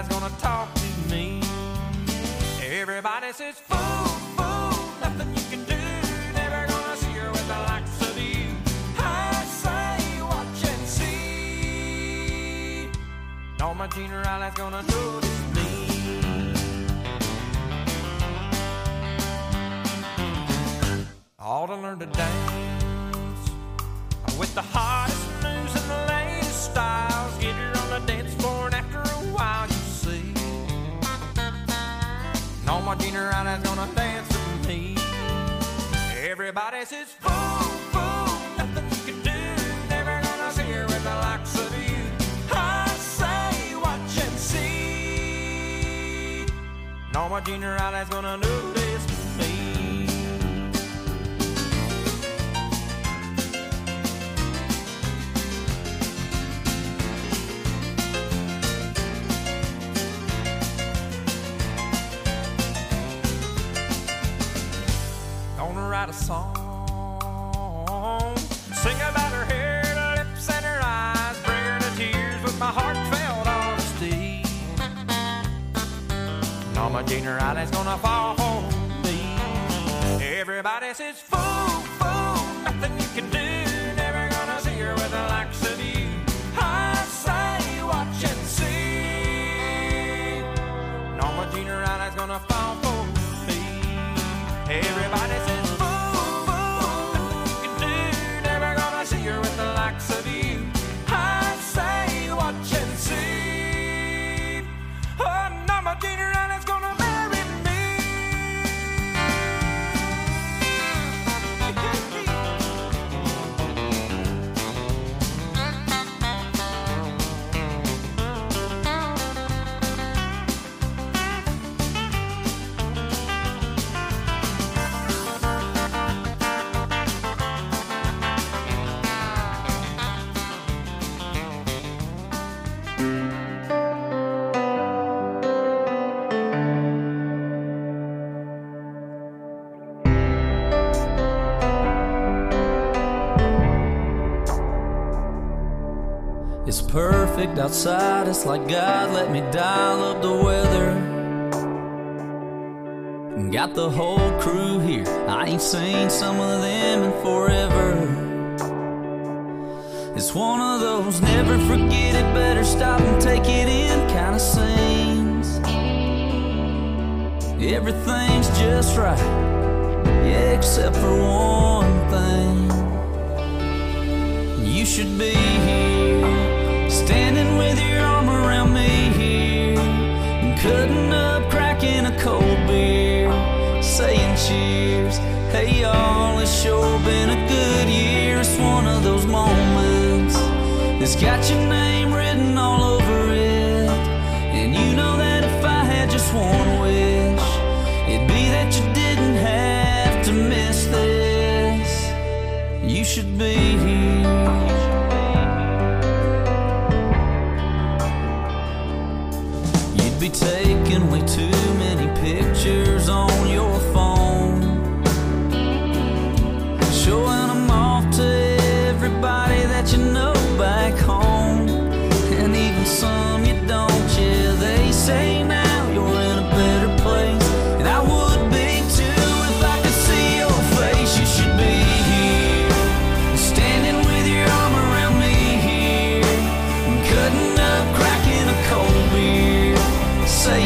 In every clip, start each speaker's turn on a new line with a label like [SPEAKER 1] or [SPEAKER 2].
[SPEAKER 1] eyes gonna talk to me. Everybody says, fool, fool, nothing you can do. Never gonna see her with the likes of you. I say, watch and see. Norma Jean Riley's gonna notice me. Ought to learn to dance with the hottest moves and the latest styles. Get her on the dance floor and after a while you see Norma Jean Riley's gonna dance with me. Everybody says, fool, fool, nothing you can do. Never gonna see her with the likes of you. I say, watch and see. Norma Jean Riley's gonna notice me. Write a song, sing about her hair, her lips and her eyes, bring her to tears with my heartfelt honesty. Norma Jean Riley's gonna fall for me. Everybody says, fool, fool, nothing you can do. Never gonna see her with the likes of you. I say, watch and see. Norma Jean Riley's gonna fall for me. Everybody says, with the likes of you. I say, watch and see. Oh, Norma Jean Riley's gonna marry me.
[SPEAKER 2] It's perfect outside, it's like God let me dial up the weather. Got the whole crew here, I ain't seen some of them in forever. It's one of those never forget it, better stop and take it in kind of scenes. Everything's just right, yeah, except for one thing. You should be here, standing with your arm around me here, cutting up, cracking a cold beer, saying cheers. Hey y'all, it's sure been a good year. It's one of those moments that's got your name written all over it. And you know that if I had just one wish, it'd be that you didn't have to miss this. You should be here. Be taking way too many pictures on your phone, showing them off to everybody that you know back home, and even some you don't. Yeah, they say now you're in a better place, and I would be too if I could see your face. You should be here, standing with your arm around me here, cutting up, cracking a cold beer, say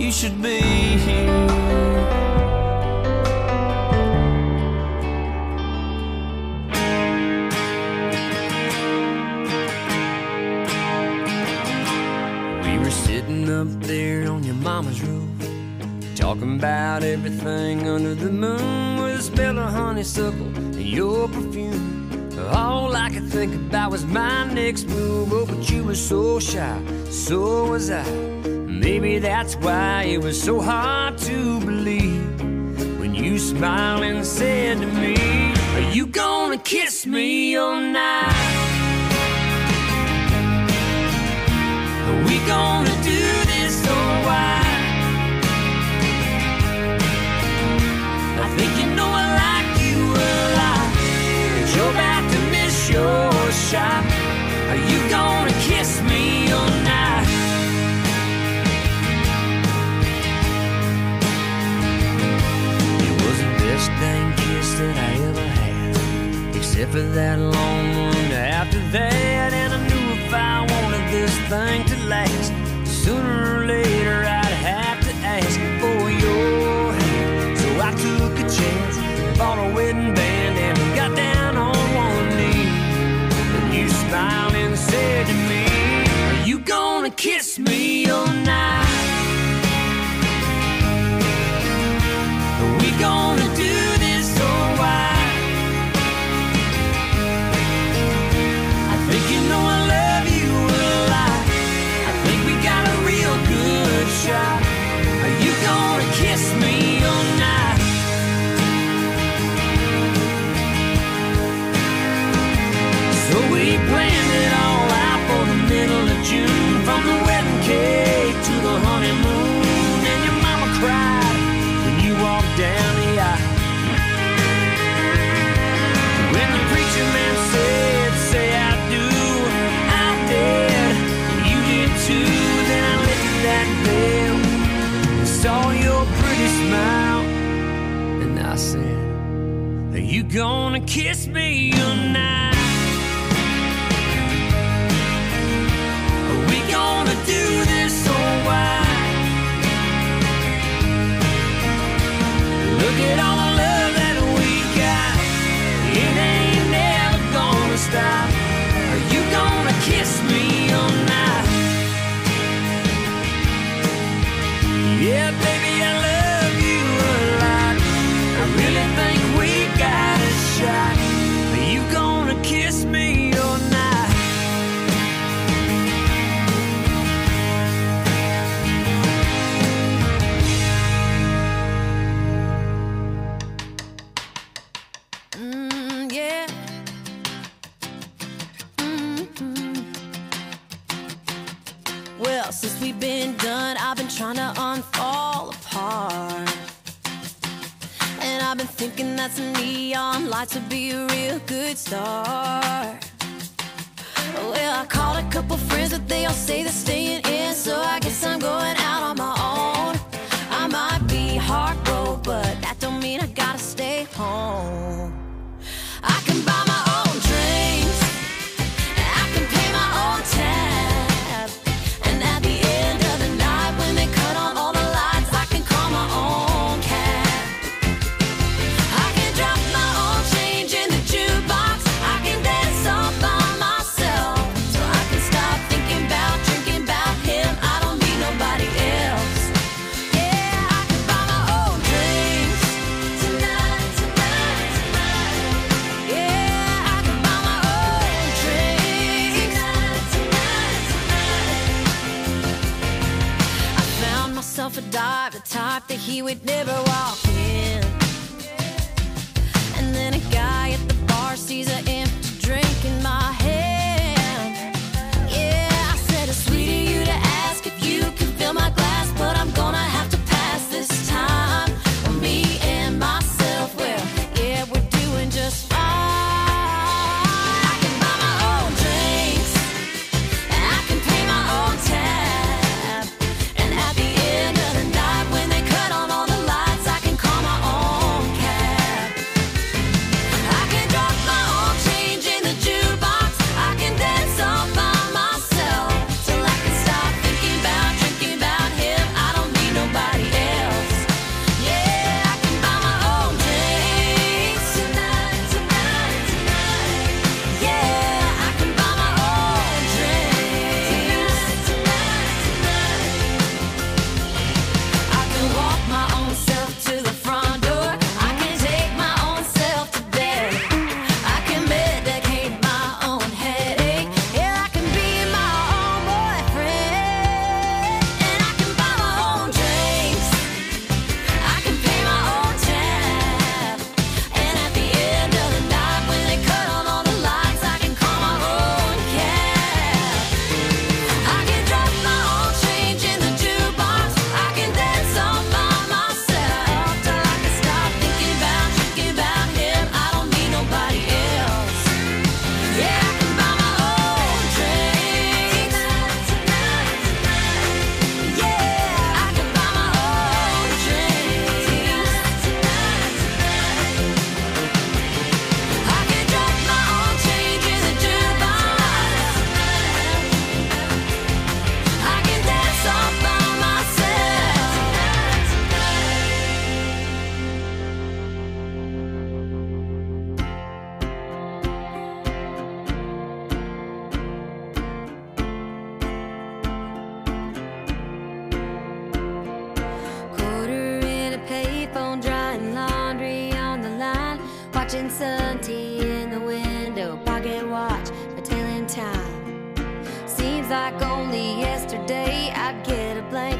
[SPEAKER 2] you should be here. We were sitting up there on your mama's roof, talking about everything under the moon, with the smell of honeysuckle and your perfume. All I could think about was my next move. Oh, but you were so shy, so was I. Maybe that's why it was so hard to believe when you smiled and said to me, are you gonna kiss me all night? Are we gonna do this or why? I think you know I like you a lot, but you're about to miss your shot. Are you gonna kiss me all night? It was the best dang kiss that I ever had, except for that long one after that. And I knew if I wanted this thing to last, sooner or later I'd have to ask for your hand. So I took a chance, bought a wedding band, and got down on one knee. And you smiled and said to me, are you gonna kiss me all night? Are we gonna do this or why? I think you know I love you a lot. I think we got a real good shot. Are you gonna kiss me all night? So we planned it all out for the middle of June, from the wedding cake to the honeymoon. And your mama cried when you walked down the aisle. When the preacher man said, say I do, I did, you did too. Then I lifted that veil and saw your pretty smile, and I said, are you gonna kiss me tonight? Are we gonna do this or why? Look at all the love that we got, it ain't never gonna stop. Are you gonna kiss me all night? Yeah, baby, I love you a lot. I really think we got a shot. Are you gonna kiss me all night?
[SPEAKER 3] Yeah. Well, since we've been done, I've been trying to unfall apart. And I've been thinking that some neon lights would be a real good start. Well, I called a couple friends, but they all say they're staying in, so I guess I'm going out on my own. I might be heartbroken, but that don't mean I gotta stay home. I can buy my own drinks, I can pay my own tab, and at the end of the night, when they cut on all the lights, I can call my own cab. I can drop my own change in the jukebox, I can dance all by myself, so I can stop thinking about drinking about him. I don't need nobody else. Yeah, I can buy my own drinks tonight, tonight, tonight. Yeah, I can buy my own drinks tonight, tonight, tonight. I found myself a dive, the type that he would never walk in. And then a guy at the bar sees an empty drink in my hand. Yeah, I said it's sweet of you to ask if you can fill my glass, but I'm gonna have to pass this time. Me and myself, well, yeah, we're doing just fine. I can buy my own drinks, and I can pay my own tab, and at the end of the night, when they cut on all the lights, I can call my own cab. I can drop my own change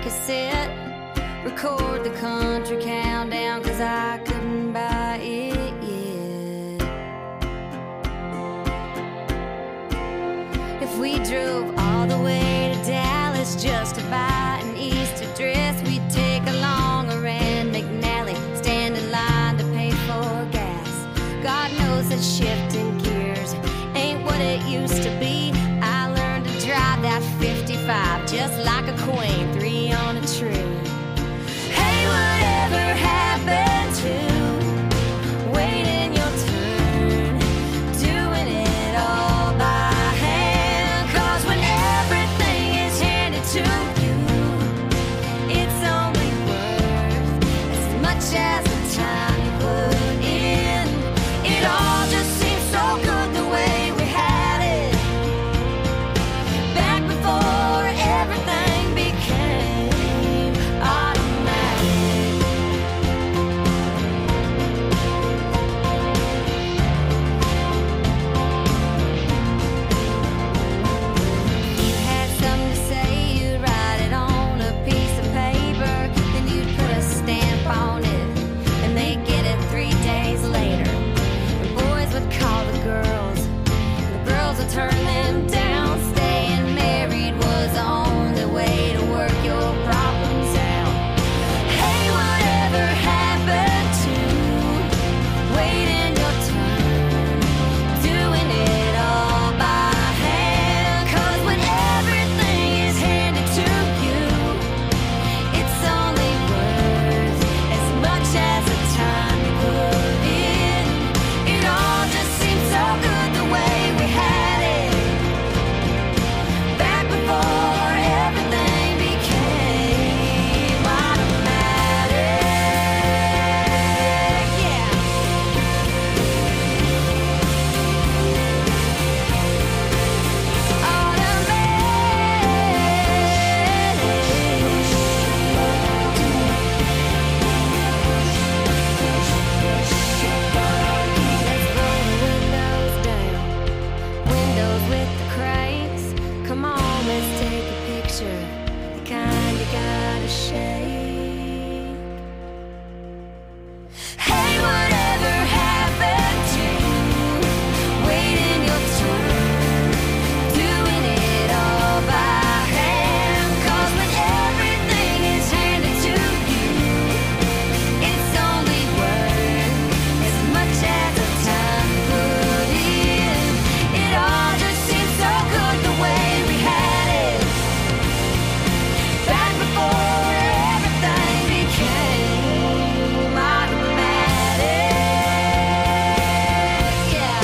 [SPEAKER 3] cassette, record the country countdown, 'cause I couldn't buy it yet. If we drove all the way to Dallas just to buy an Easter dress, we'd take a longer and McNally, stand in line to pay for gas. God knows that shifting gears ain't what it used to be. I learned to drive that 55 just like a queen, 3 on a tree. Hey, whatever happened to waiting your turn, doing it all by hand? 'Cause when everything is handed to you, it's only worth as much as the time you put in. It all just seems so good the way we had it back before everything became automatic. You had something to say, you'd write it on a piece of paper, then you'd put a stamp on it, and they'd get it 3 days later. The boys would call the girls, and the girls would turn them down. Staying married was the only way to work your problems out. Hey, whatever happened to waiting your turn, doing it all by hand? 'Cause when everything is handed to you, it's only worth as much as the time you put in. It all just seems so good the way we had it back before everything became automatic. Yeah. Let's roll the windows down, windows with the cranks. Come on, let's take a picture, the kind you gotta shake. Hey, whatever happened to waiting your turn, doing it all by hand? 'Cause when everything is handed to you, it's only worth as much as the time you put in. It all just seems so good the way we had it back before everything became automatic. Yeah.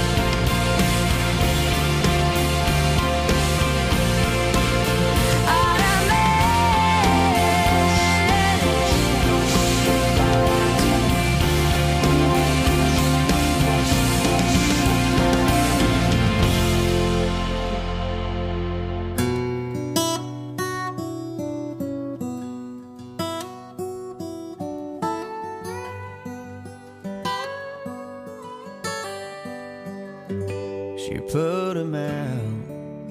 [SPEAKER 1] She put him out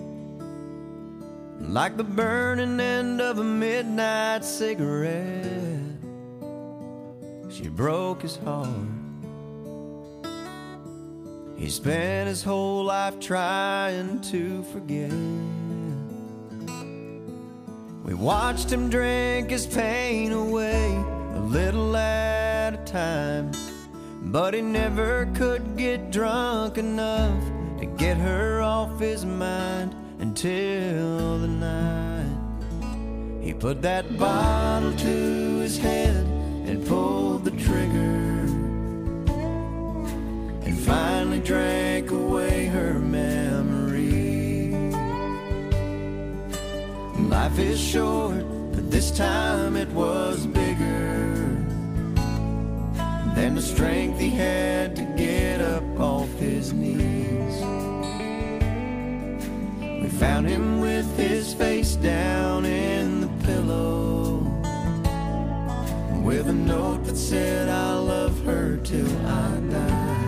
[SPEAKER 1] like the burning end of a midnight cigarette. She broke his heart. He spent his whole life trying to forget. We watched him drink his pain away a little at a time, but he never could get drunk enough to get her off his mind until the night he put that bottle to his head and pulled the trigger, and finally drank away her memory. Life is short, but this time it was bigger than the strength he had to get up off his knees. We found him with his face down in the pillow, with a note that said, "I'll love her till I die."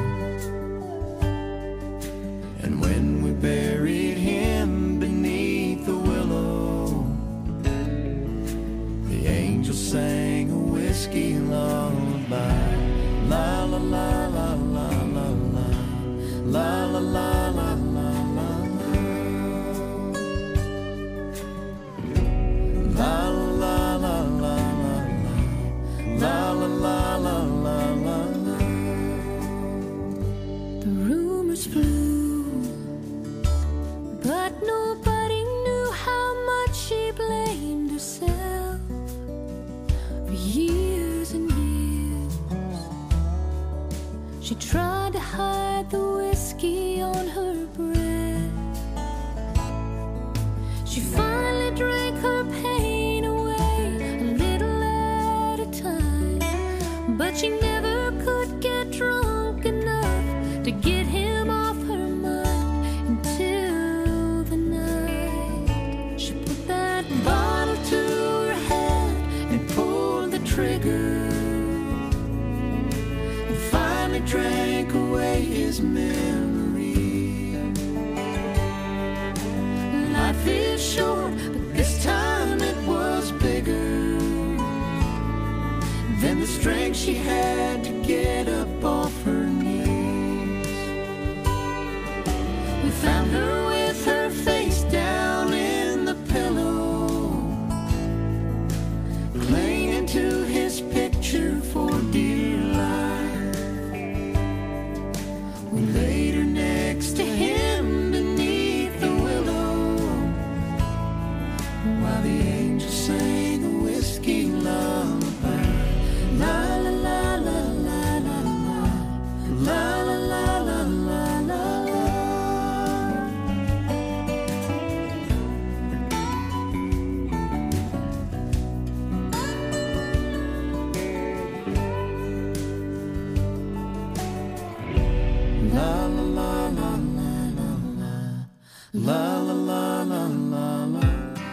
[SPEAKER 1] And when we buried him beneath the willow,
[SPEAKER 4] whiskey lullaby. La la la la la la la. La la la la la la la. La la la la la la. La la la la la la la.
[SPEAKER 3] The rumors flew, but nobody knew how much she blamed herself for years and years. She tried to hide the whiskey on her breath. She finally drank her pain away a little at a time, but she never could get drunk enough to get him off her mind until the night she put that bottle to her head and pulled the trigger and finally drank away his memory. Life is short, but this time it was bigger than the strength she had to get up off her knees. We found her with her face down in the pillow, clinging to his picture for dear life. We laid her next to him beneath the willow, while the angels sang a whiskey lullaby. La la la la la la la. La la la la la la la. La la la la la la la. La la la la la la.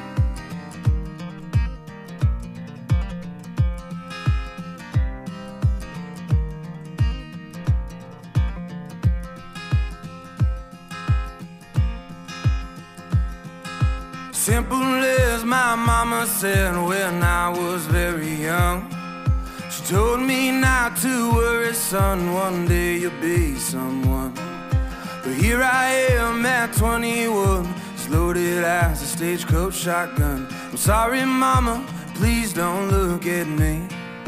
[SPEAKER 1] Simple as my mama said when I was very young. She told me not to worry, son, one day you'll be someone. But here I am at 21, as loaded as a stagecoach shotgun. I'm sorry, mama, please don't look at me.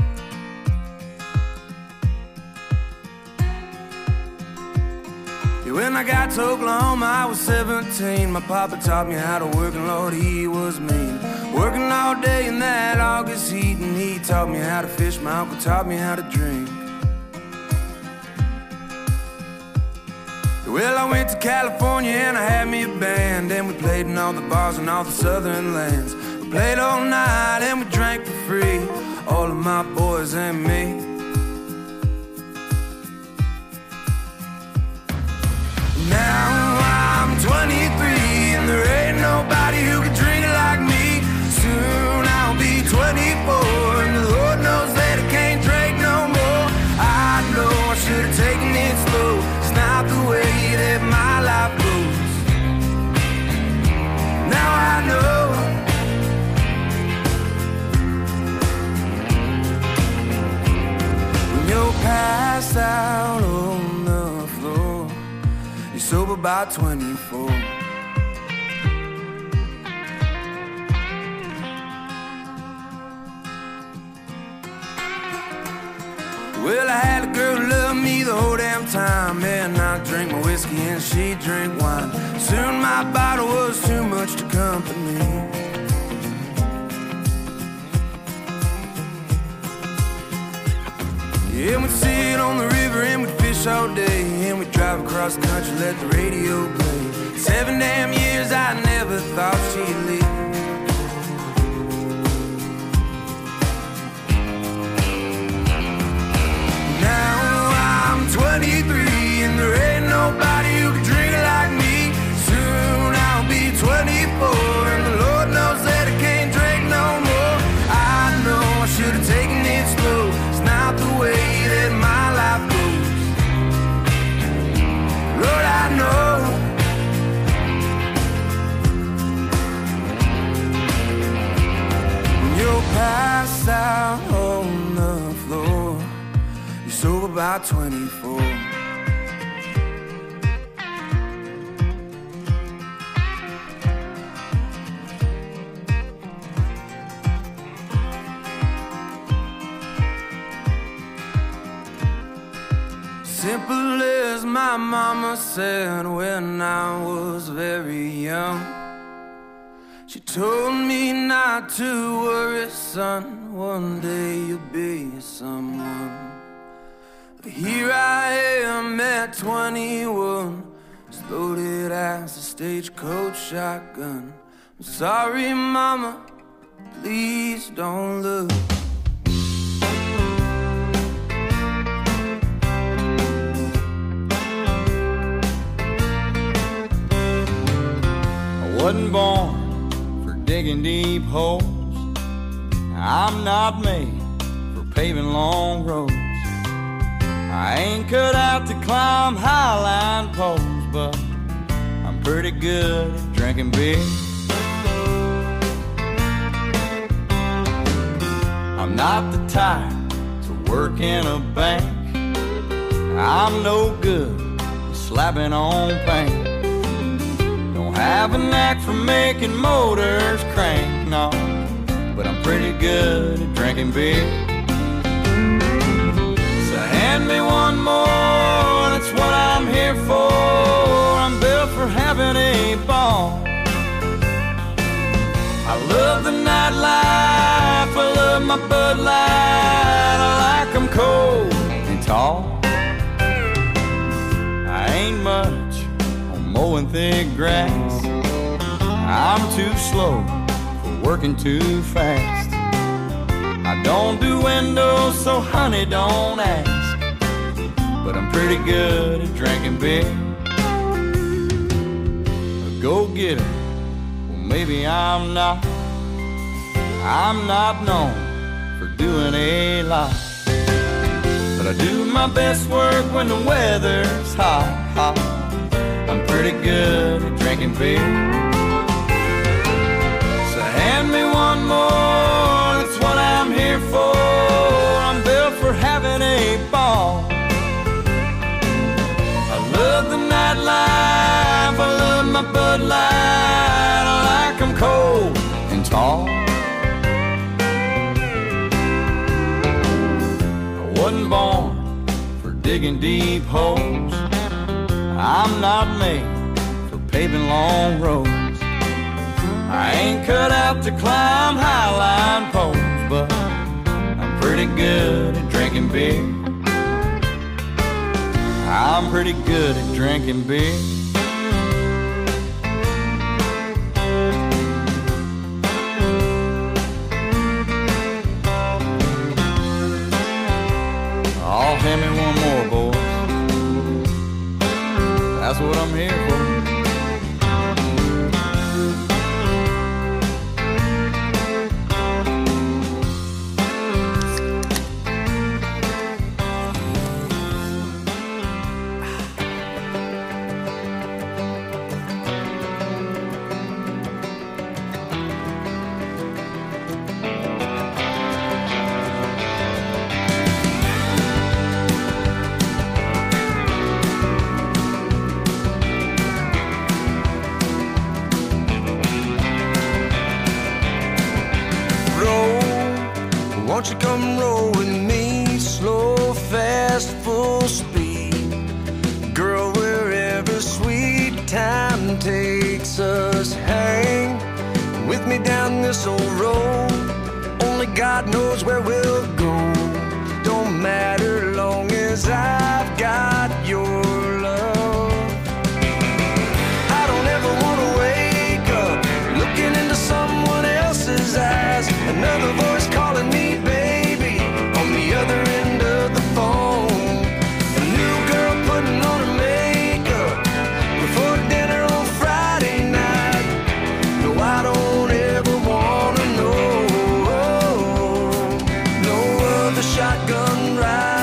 [SPEAKER 1] When I got to Oklahoma, I was 17. My papa taught me how to work, and Lord, he was mean. Working all day in that August heat, and he taught me how to fish. My uncle taught me how to drink. Well, I went to California and I had me a band, and we played in all the bars in all the southern lands. We played all night and we drank for free, all of my boys and me. Now I'm 23 and there ain't nobody who can drink it like me. Soon I'll be 24 and the Lord knows that I can't drink no more. I know I should have taken it slow. It's not the way that my life goes. Now I know. When you're passed out on the floor, you're sober by 24. Well, I had a girl who loved me the whole damn time, and I drank my whiskey and she drank wine. Soon my bottle was too much to company. Yeah, we'd sit on the river and we'd fish all day, and we'd drive across the country, let the radio play. 7 damn years I never thought she'd leave. Now I'm 23 and there ain't nobody who can drink it like me. Soon I'll be 24 and the Lord knows that I can't drink no more. I know I should have taken it slow. It's not the way that my life goes. Lord, I know.
[SPEAKER 4] about 24. Simple as my mama said when I was very young. She told me not to worry, son, one day you'll be someone. But here I am at 21, as loaded as a stagecoach shotgun. I'm sorry, mama, please don't look.
[SPEAKER 5] Wasn't born for digging deep holes. I'm not made for paving long roads. I ain't cut out to climb highline poles, but I'm pretty good at drinking beer. I'm not the type to work in a bank. I'm no good at slapping on paint. Have a knack for making motors crank, no, but I'm pretty good at drinking beer. So hand me one more, that's what I'm here for. I'm built for having a ball. I love the nightlife, I love my Bud Light. I like 'em cold and tall. I ain't much mowing thick grass. I'm too slow for working too fast. I don't do windows, so honey, don't ask. But I'm pretty good at drinking beer. A go-getter, well maybe I'm not. I'm not known for doing a lot, but I do my best work when the weather's hot, hot. I'm pretty good at drinking beer. So hand me one more, that's what I'm here for. I'm built for having a ball. I love the nightlife, I love my Bud Light. I like 'em cold and tall. I wasn't born for digging deep holes. I'm not made for paving long roads. I ain't cut out to climb highline poles, but I'm pretty good at drinking beer. I'm pretty good at drinking beer. Oh, hand me one more, boys. That's what I'm here for.
[SPEAKER 4] Won't you come roll with me, slow, fast, full speed. Girl, wherever sweet time takes us, hang with me down this old road. Only God knows where we'll go. Don't matter long as I've got your love. I don't ever want to wake up looking into someone else's eyes. Another voice calling me baby on the other end of the phone. A new girl putting on her makeup before dinner on Friday night. No, I don't ever wanna know no other shotgun ride.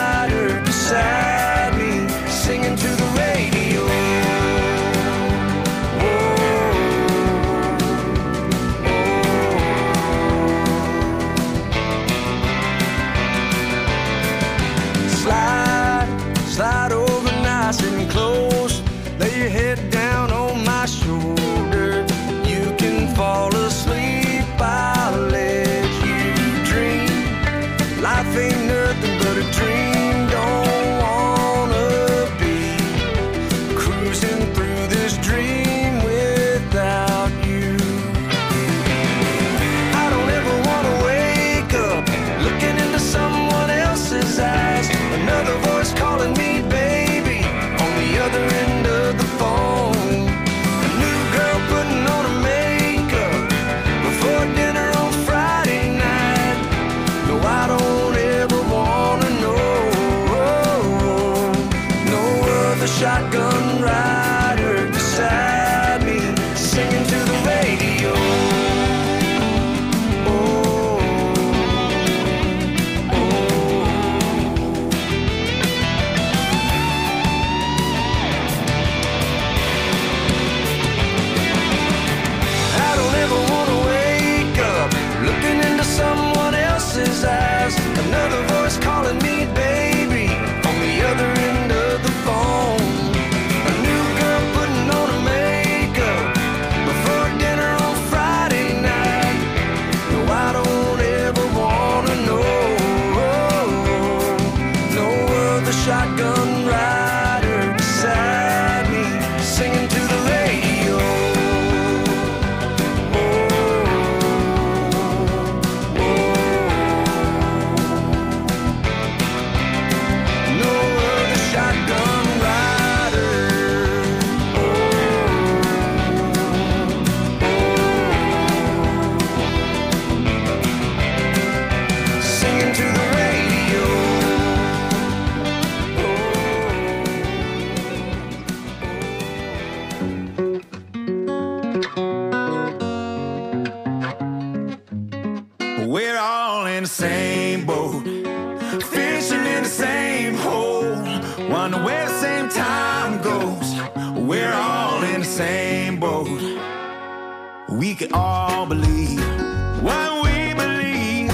[SPEAKER 1] We're all in the same boat, fishing in the same hole, wonder where the same time goes. We're all in the same boat. We can all believe what we believe,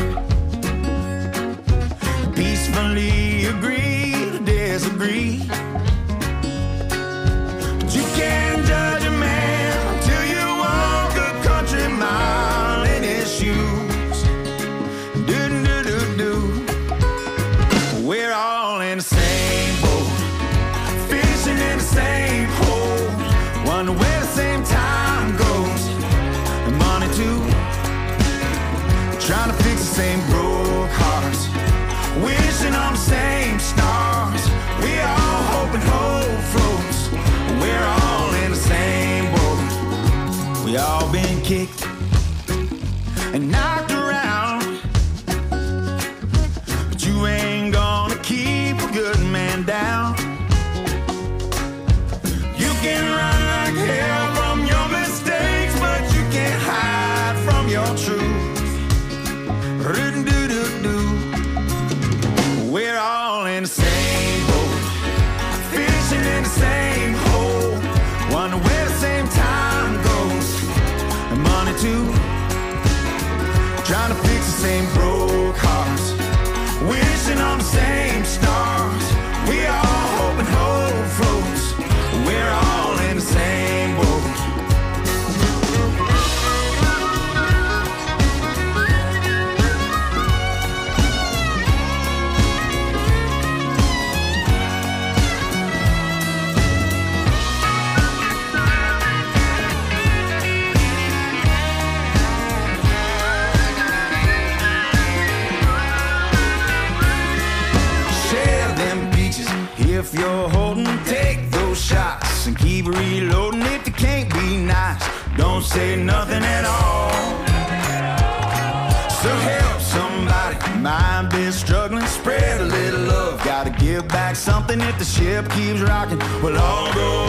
[SPEAKER 1] peacefully agree to disagree. But you can't judge a man till you walk a country mile in his shoes. Do-do-do-do. We're all in the same boat, fishing in the same hole, wonder where the same time goes. And money too, trying to fix the same broke hearts, wishing on the same stars. We all hope and hope floats. We're all in the same boat. We all been kicked and knocked around, but you ain't gonna keep a good man down. You can run like hell from your mistakes, but you can't hide from your truth. Do-do-do-do. We're all in the same boat, fishing in the same hole, wonder where the same time goes. And money too, trying to fix the same broke hearts, wishing on the same stars. We all hope and hope floats. We're all in the same boat. If you're holding, take those shots and keep reloading. If you can't be nice, don't say nothing at all. So help somebody, mind be struggling, spread a little love. Gotta give back something if the ship keeps rocking. We'll all go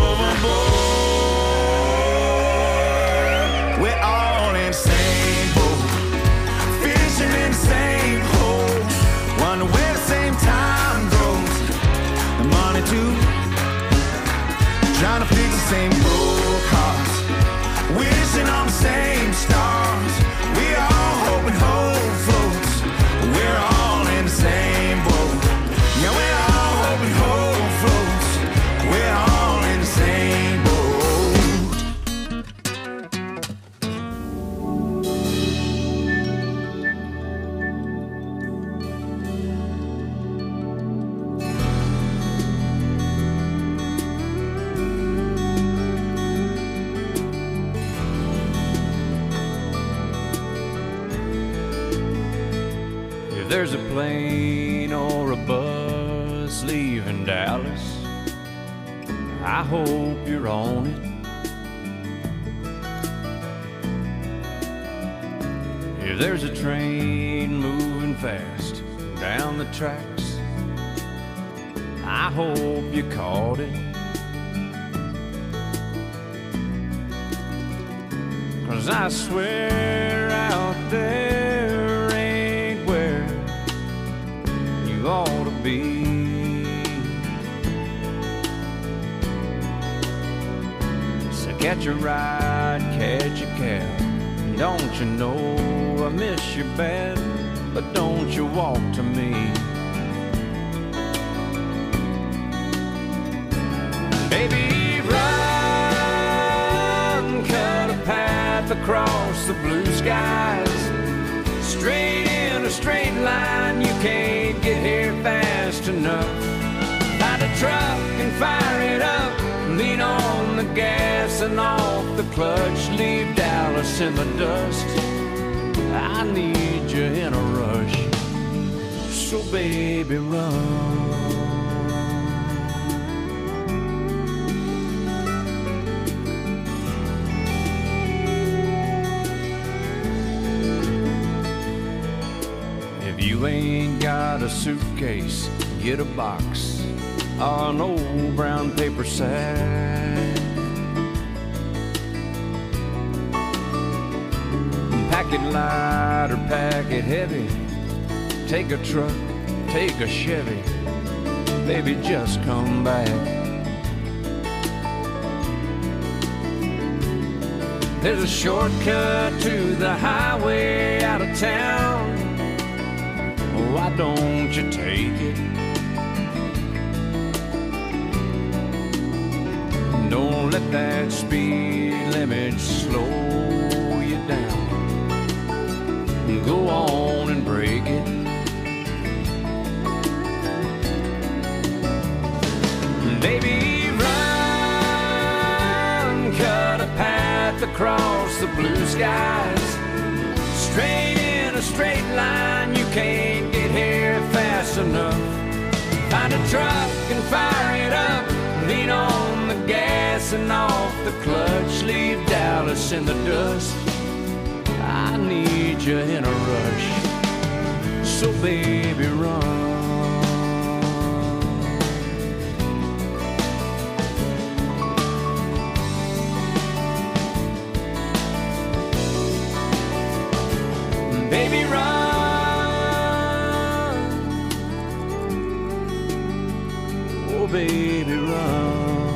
[SPEAKER 1] overboard. We're all in the same boat, fishing in the same hole, wonder where the same time goes. Money too, trying to fix the same broke hearts, wishing on the same stars. We all hope and hope floats. We're all in the same boat. Yeah, we're all hope and hope floats. We're all in the same boat.
[SPEAKER 2] There's a plane or a bus leaving Dallas, I hope you're on it. If there's a train moving fast down the tracks, I hope you caught it. 'Cause I swear out there ain't where you ought to be. So catch a ride, catch a cab. Don't you know I miss you bad, but don't you walk to me. Baby, run, cut a path across the blue skies, straight in a straight line. You can't get here fast enough. Find a truck and fire it up, lean on the gas and off the clutch, leave Dallas in the dust. I need you in a rush, so baby run. If you ain't got a suitcase, get a box or an old brown paper sack.
[SPEAKER 1] Pack it light or pack it heavy. Take a truck, take a Chevy. Baby, just come back. There's a shortcut to the highway out of town. Why don't you take it? Don't let that speed limit slow you down. Go on and break it. Baby, run, cut a path across the blue skies. Straight in a straight line, you can't get here fast enough. Find a truck and fire it up. Lean on the gas and off the clutch. Leave Dallas in the dust. I need you in a rush. So baby, run. Baby, run. Oh, baby, run.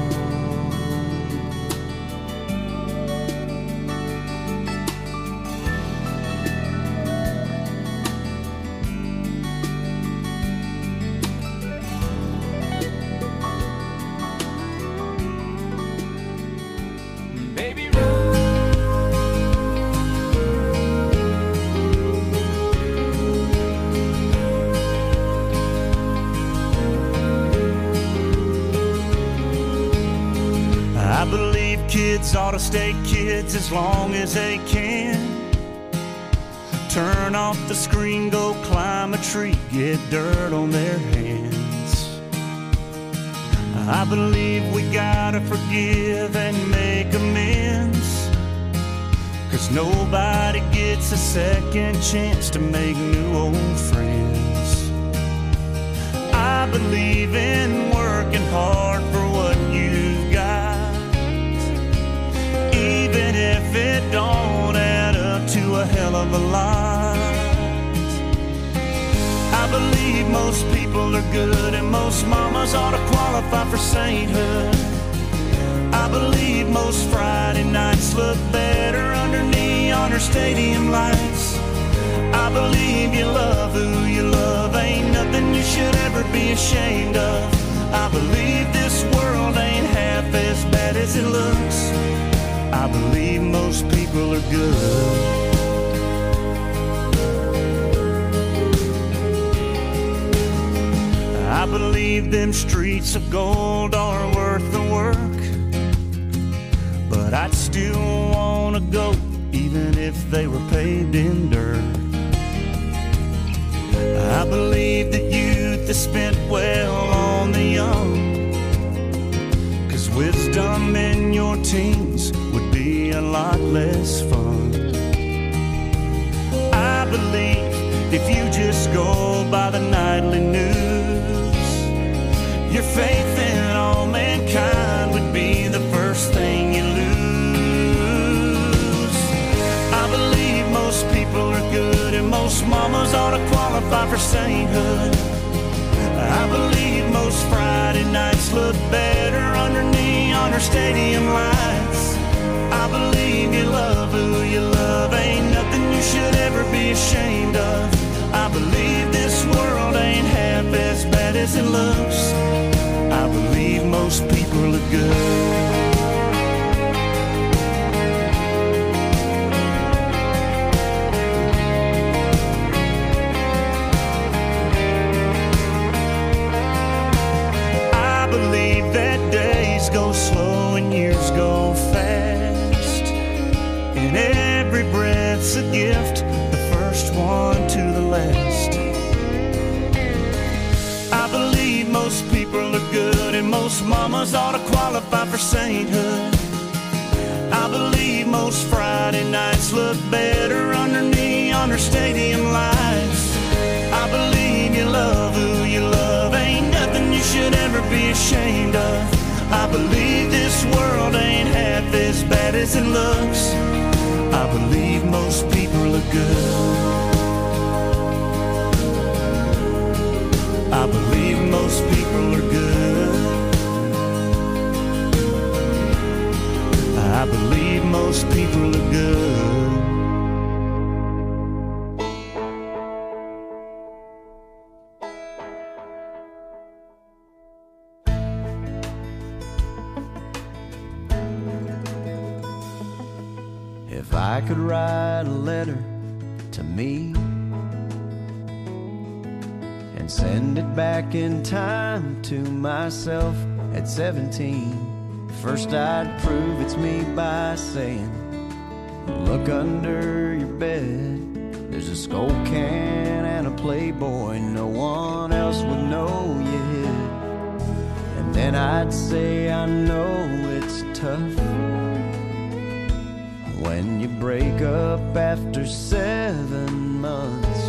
[SPEAKER 1] Baby, run.
[SPEAKER 6] I believe kids ought to stay kids as long as they can. Turn off the screen, go climb a tree, get dirt on their hands. I believe we gotta forgive and make amends, 'cause nobody gets a second chance to make new old friends. I believe in working hard for what you've got, even if it don't add up to a hell of a lot. I believe most people are good and most mamas ought to qualify for sainthood. I believe most Friday nights look better under neon or stadium lights. I believe you love who you love, ain't nothing you should ever be ashamed of. I believe this world ain't half as bad as it looks. I believe most people are good. I believe them streets of gold are worth the work, but I'd still wanna go even if they were paved in dirt. I believe that youth is spent well on the young, 'cause wisdom in your teens would be a lot less fun. I believe if you just go by the nightly news, your faith in all mankind would be the first thing you lose. I believe most people are good and most mamas ought to qualify for sainthood. I believe most Friday nights look better under neon or stadium lights. I believe you love who you love, ain't nothing you should ever be ashamed of. I believe this world ain't half as bad as it looks. I believe most people are good. I believe that days go slow and years go fast, and every breath's a gift, the first one to the last. I believe most people are good and most mamas ought to qualify for sainthood. I believe most Friday nights look better under neon or stadium lights. I believe you love who you love, ain't nothing you should ever be ashamed of. I believe this world ain't half as bad as it looks. I believe most people are good. I believe most people are good. I believe most people are good.
[SPEAKER 4] If I could write a letter to me and send it back in time to myself at 17, first I'd prove it's me by saying, look under your bed, there's a Skull can and a Playboy no one else would know you hid. And then I'd say, I know it's tough when you break up after 7 months.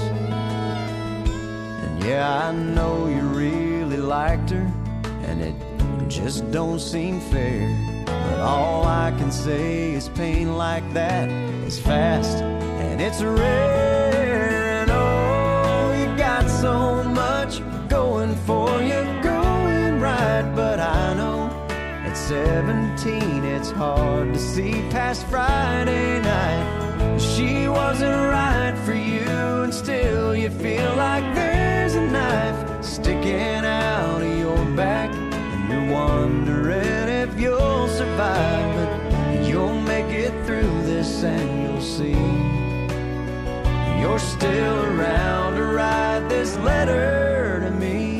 [SPEAKER 4] And yeah, I know you really liked her, and it just don't seem fair. But all I can say is pain like that is fast and it's rare. And oh, you got so much going for you, going right. But I know at 17 it's hard to see past Friday night. She wasn't right for you, and still you feel like there's a knife sticking out of your back. You're wondering if you'll survive, but you'll make it through this and you'll see you're still around to write this letter to me.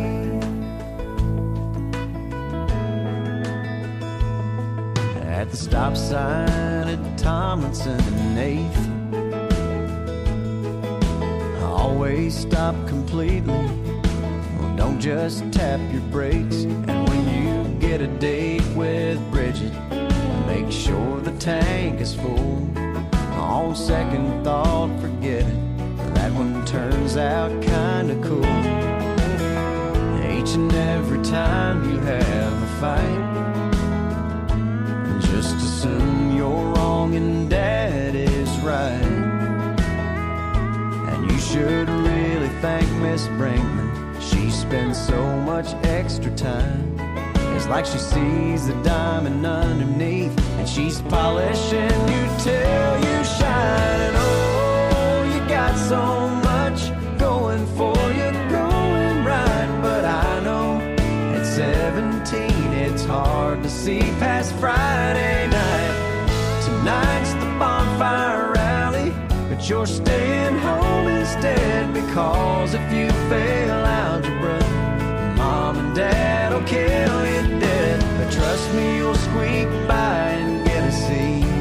[SPEAKER 4] At the stop sign at Tomlinson and 8th, I always stop completely. Don't just tap your brakes. And when you get a date with Bridget, make sure the tank is full. On second thought, forget it, that one turns out kinda cool. Each and every time you have a fight, just assume you're wrong and Dad is right. And you should really thank Miss Brinkman. She spends so much extra time. It's like she sees the diamond underneath, and she's polishing you till you shine. And oh, you got so much going for you, going right. But I know at 17 it's hard to see past Friday night. Tonight's the bonfire rally, but you're staying home instead, because if you fail algebra, Mom and Dad will kill you dead. But trust me, you'll squeak by and get a C,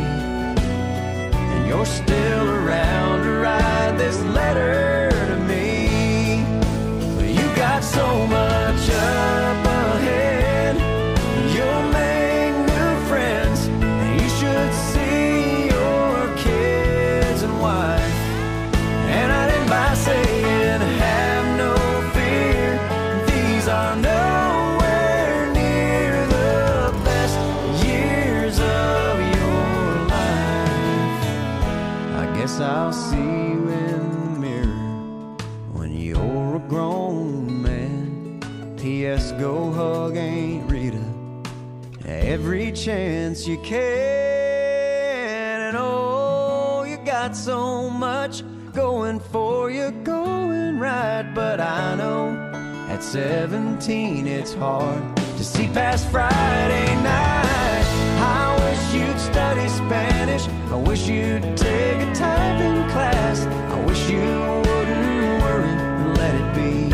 [SPEAKER 4] and you're still around to write this letter to me. You got so much up ahead, you'll make new friends, and you should see your kids and wife. And I didn't by saying have no fear, these are nowhere near the best years of your life. I guess I'll see you in the mirror when you're a grown man. P.S. go hug Aunt Rita every chance you can. And oh, you got so much going for you, going right. But I know at 17 it's hard to see past Friday night. I wish you'd study Spanish, I wish you'd take a typing class, I wish you wouldn't worry and let it be.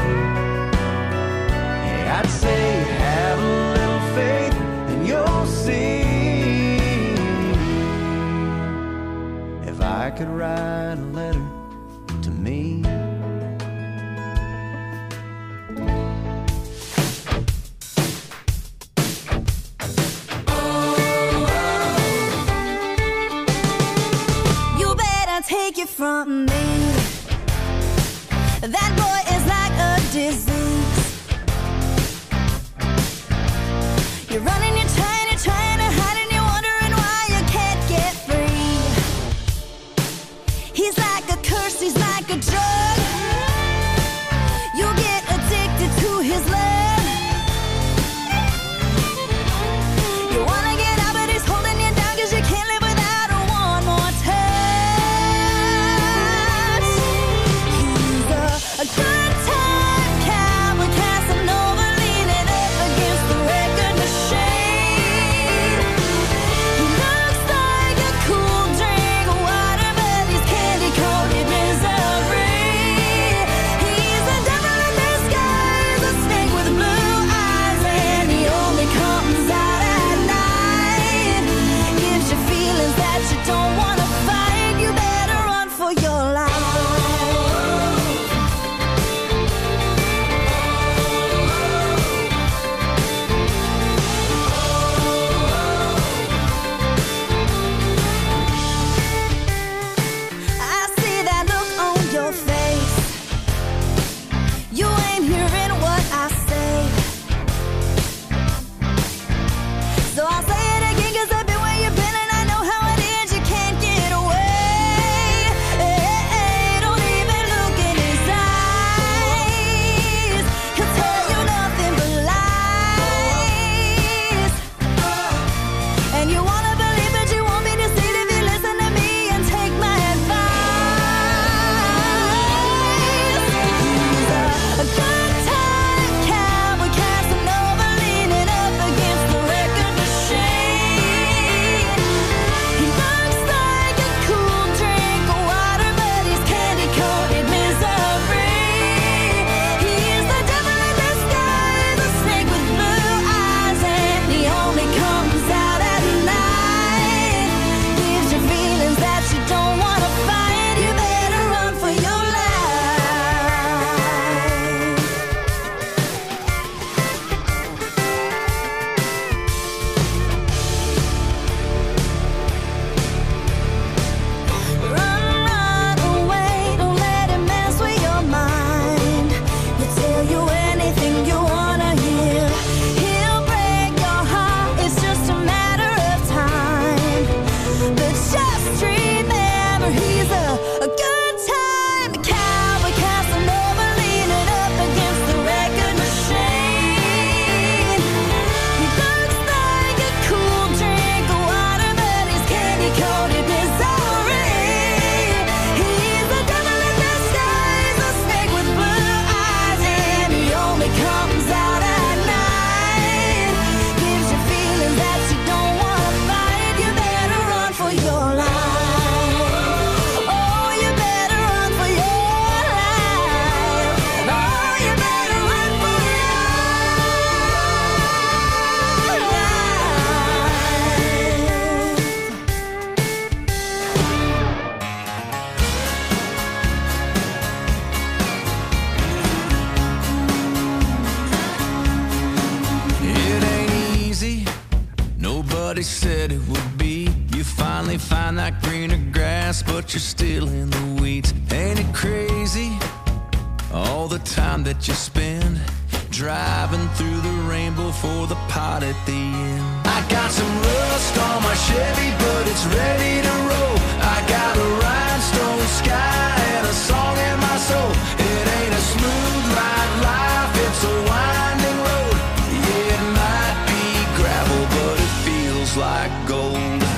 [SPEAKER 4] Hey, I'd say have a little faith and you'll see. If I could write a letter to me,
[SPEAKER 3] you better take it from me.
[SPEAKER 2] Everybody said it would be. You finally find that greener grass, but you're still in the weeds. Ain't it crazy? All the time that you spend driving through the rainbow for the pot at the end. I got some rust on my Chevy, but it's ready to roll. I got a rhinestone sky and a song in my soul. It ain't a smooth ride life, it's a winding road. Yeah, it might be gravel, but it feels like gold.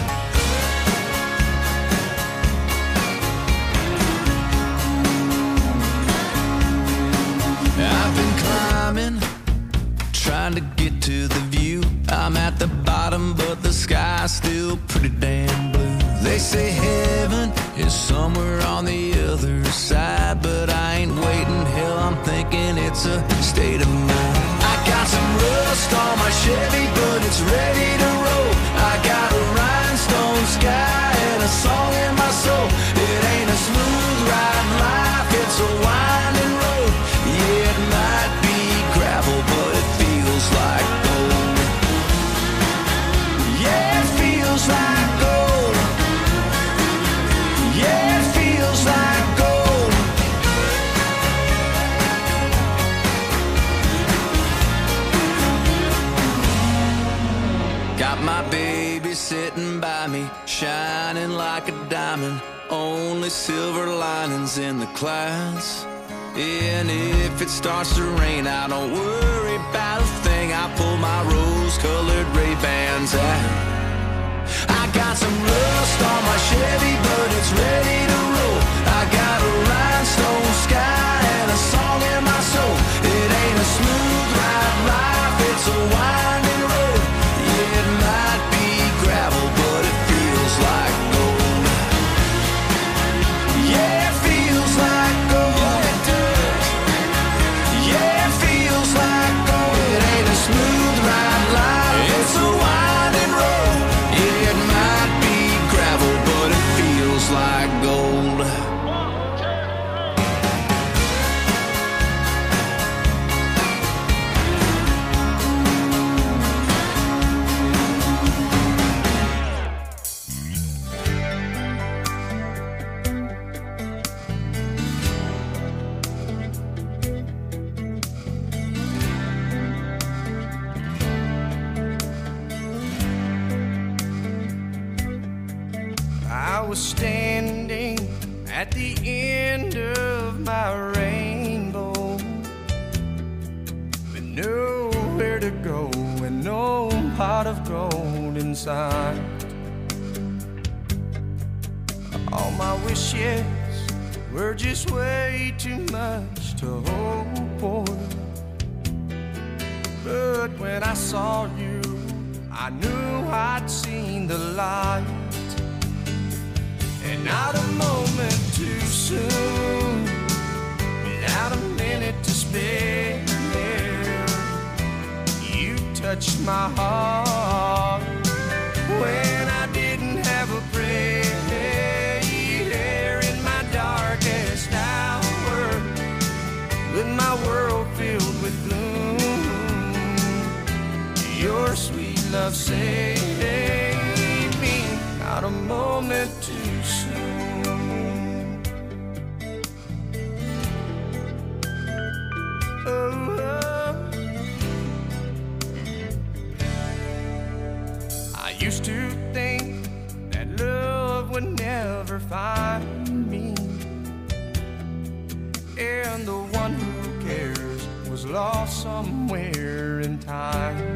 [SPEAKER 2] I've been climbing, trying to get to the view. I'm at the bottom, but the sky's still pretty damn blue. They say heaven is somewhere on the other side, but I ain't waiting. Hell, I'm thinking it's a state of mind. I got some rust on my Chevy, but it's ready to roll. I got a rhinestone sky and a song in my soul. It ain't a smooth ride life, it's a winding road. Yeah, it might be gravel, but it feels like gold. Yeah, it feels like gold. Yeah, it feels like gold. Got my baby sitting by me, shining like a diamond. Only silver linings in the clouds. And if it starts to rain, I don't worry about a thing. I pull my rose-colored Ray-Bans out. I got some rust on my Chevy, but it's ready to roll. I got a rhinestone sky and a song in my soul. It ain't a smooth ride life, it's a winding road. Yeah, it might be gravel, but it feels like gold. Yeah, it feels like gold. Yeah, it feels like gold. It ain't a smooth ride life, it's a winding road. Yeah, it might be gravel, but it feels like gold.
[SPEAKER 4] I was standing at the end of my rainbow with nowhere to go and no pot of gold inside. All my wishes were just way too much to hope for. But when I saw you, I knew I'd seen the light. And not a moment too soon, without a minute to spare, you touched my heart when I didn't have a prayer. In my darkest hour, with my world filled with gloom, your sweet love saved me. Not a moment too soon. Oh, oh. I used to think that love would never find me, and the one who cares was lost somewhere in time.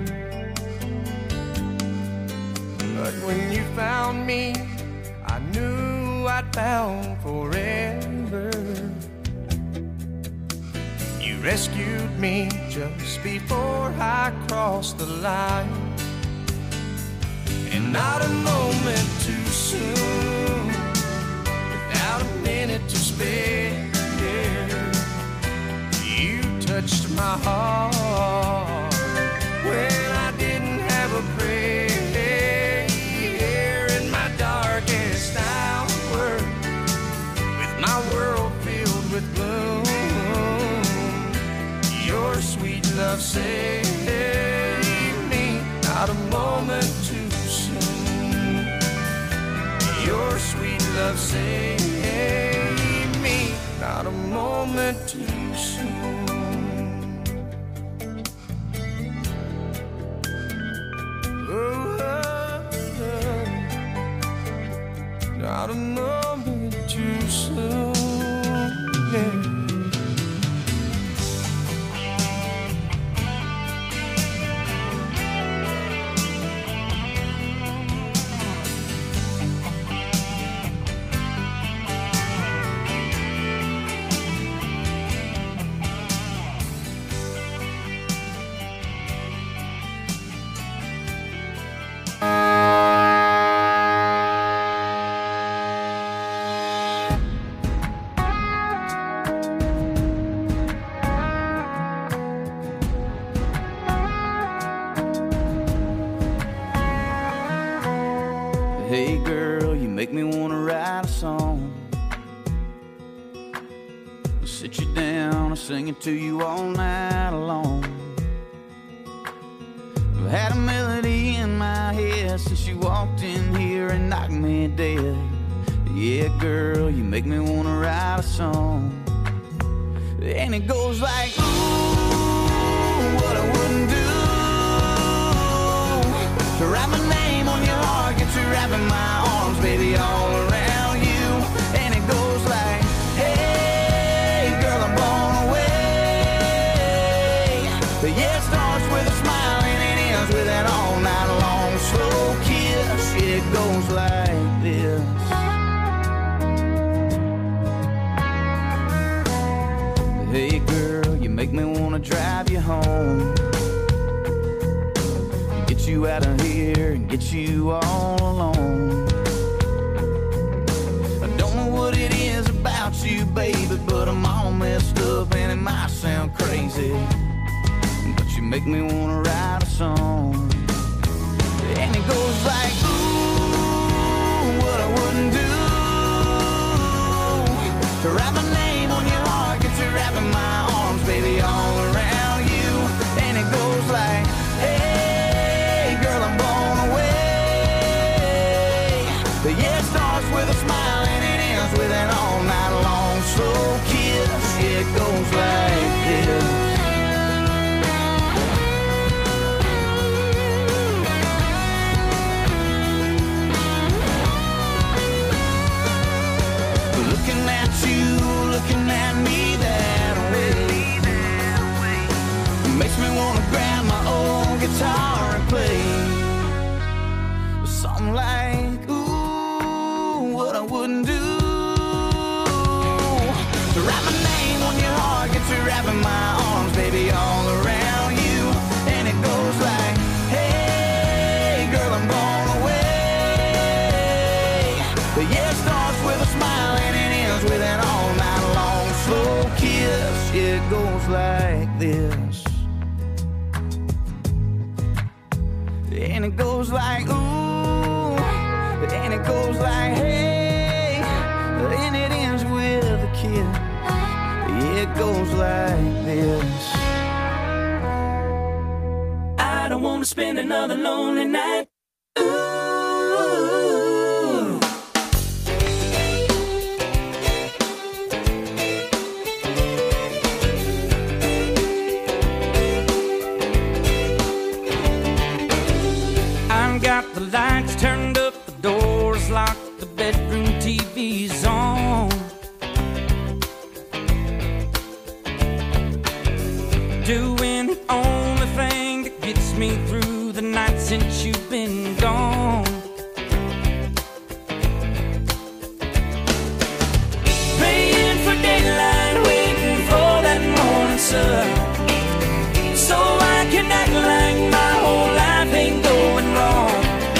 [SPEAKER 4] But when you found me, I knew I'd found forever. You rescued me just before I crossed the line. And not a moment too soon, without a minute to spare, you touched my heart when I didn't have a prayer. In my darkest hour, with my world filled with gloom, your sweet love saved me. Not a moment too soon. your sweet love save me. Not a moment too soon. Not a moment too soon, yeah.
[SPEAKER 5] Hey girl, you make me wanna write a song. I'll sit you down and sing it to you all night long. I've had a melody in my head since you walked in here and knocked me dead. Yeah girl, you make me wanna write a song. And it goes like, ooh, what I wouldn't do to write my name on your heart, get you wrapping my arms, baby, all around you. And it goes like, hey, girl, I'm blown away. But yeah, it starts with a smile and it ends with an all night long slow kiss. It goes like this. Hey, girl, you make me wanna drive you home. Get you out of here and get you all alone. I don't know what it is about you, baby, but I'm all messed up and it might sound crazy, but you make me wanna write a song. And it goes like, ooh, what I wouldn't do to write my name on your heart, get you wrapping my arms, baby, all around you. And it goes like, hey, girl, I'm blown away. But yeah, it starts with a smile and it ends with an all night long slow kiss. Yeah, it goes like this. Looking at you, looking at me that way, makes me wanna grab my old guitar and play something like, ooh, what I wouldn't do to write my name on your heart, get you wrapping my arms, baby, all around you. And it goes like, hey, girl, I'm blown away. But yeah, it starts with a smile and it ends with an all night long slow kiss. It goes like this. And it goes like, ooh, and it goes like, hey, and it ends with a kiss. It goes like this.
[SPEAKER 2] I don't wanna spend another lonely night. Got the lights turned up, the doors locked, the bedroom TV's on. Doing the only thing that gets me through the night since you've been gone. Praying for daylight, waiting for that morning sun, so I can act like my whole life ain't going wrong.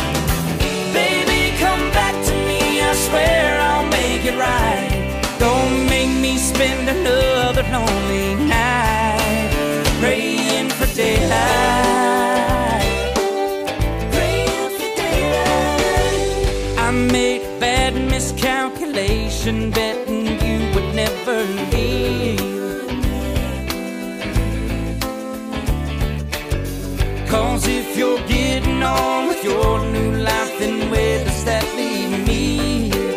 [SPEAKER 2] I swear I'll make it right. Don't make me spend another lonely night praying for daylight. Praying for daylight. I made a bad miscalculation, betting you would never leave. 'Cause if you're getting on with your new life, then where does that leave me?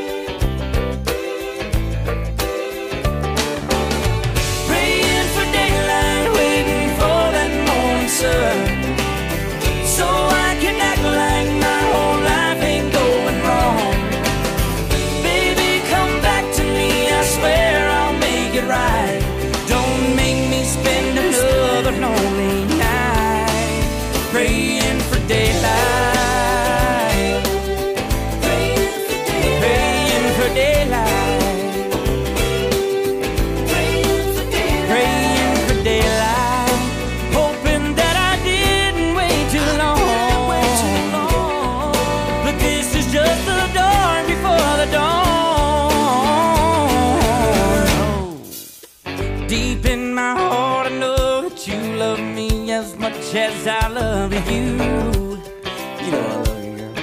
[SPEAKER 2] much as I love you.
[SPEAKER 7] You know I love you, girl.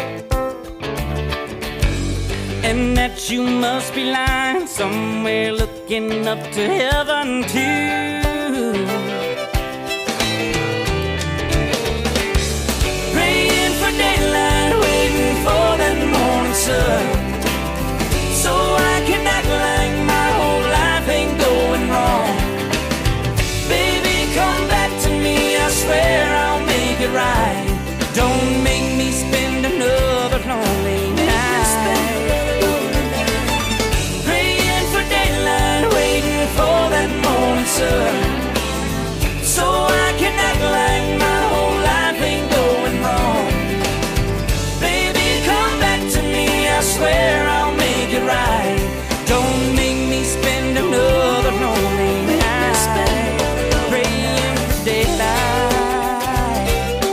[SPEAKER 2] And that you must be lying somewhere looking up to heaven too. Praying for daylight, waiting for that morning sun, so I can act like my whole life ain't going wrong. Baby, come back to me, I swear I'll make it right. Don't make me spend another lonely night. Praying for daylight, waiting for that morning sun, so I can act like my whole life ain't going wrong. Baby, come back to me, I swear I'll make it right. Don't make me spend another lonely night. Praying for daylight,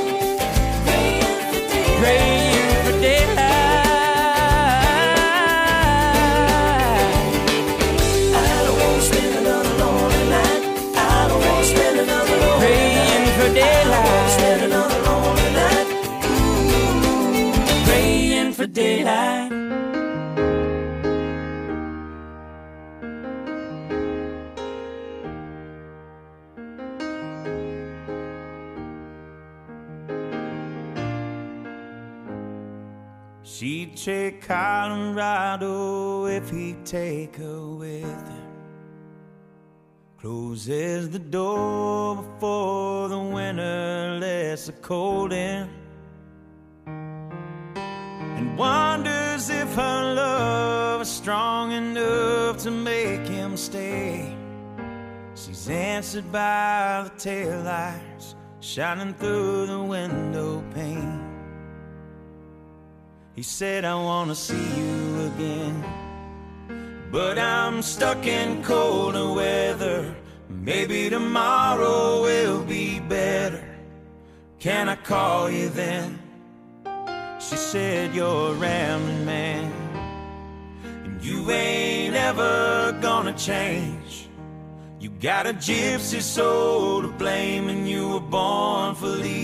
[SPEAKER 2] praying for daylight.
[SPEAKER 7] I don't wanna spend another lonely night. I don't wanna spend another lonely night.
[SPEAKER 2] Praying for daylight,
[SPEAKER 7] Spend another lonely night.
[SPEAKER 2] praying for daylight.
[SPEAKER 1] She'd take Colorado if he'd take her with him. Closes the door before the winter lets the cold in, and wonders if her love is strong enough to make him stay. She's answered by the taillights shining through the window pane. He said, I wanna see you again, but I'm stuck in colder weather. Maybe tomorrow will be better. Can I call you then? She said, you're a rambling man, and you ain't ever gonna change. You got a gypsy soul to blame, and you were born for these